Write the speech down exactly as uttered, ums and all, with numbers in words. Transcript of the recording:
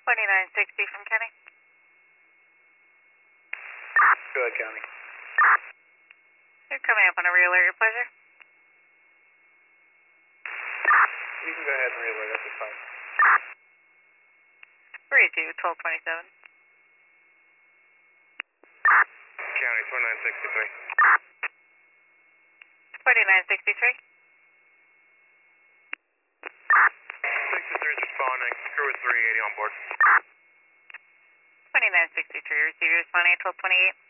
twenty-nine sixty from Kenny. Go ahead, County. You're coming up on a re-alert, your pleasure. You can go ahead and re-alert us, it's fine. three two, twelve twenty-seven. County, twenty-nine sixty-three. twenty-nine sixty-three. sixty-three is responding, crew with three eighty on board. twenty-nine sixty-three, receiver responding at twelve twenty-eight.